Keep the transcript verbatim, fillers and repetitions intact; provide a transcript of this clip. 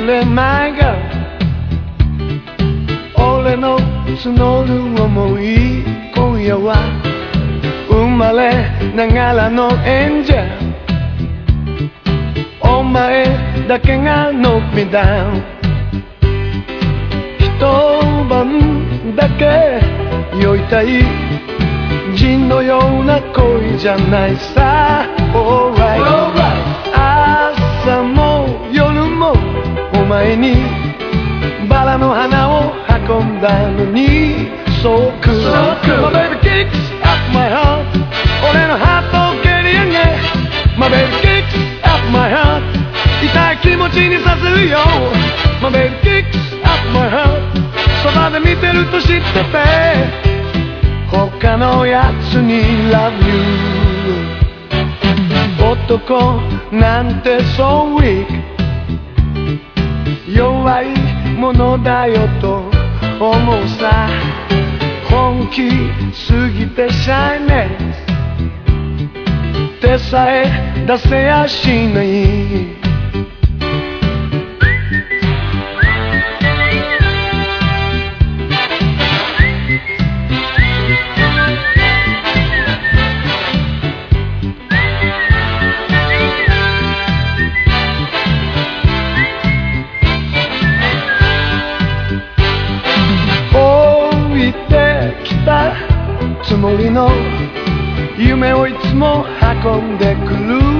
くれまいが俺の募る想い今夜は生まれながらの演者お前だけがノックミダウン一晩だけ酔いたいジンのような恋じゃないさ Alright 朝も夜もお前にバラの花を運んだのに So cool, so cool. My baby kicks up my heart 俺のハートを蹴り上げ My baby kicks up my heart 痛い気持ちにさせるよ My baby kicks up my heart そばで見てると知ってて他のやつに Love you 男なんて So weak 弱いものだよと思うさ本気すぎてシャイネス手さえ出せやしないつもりの夢をいつも運んでくる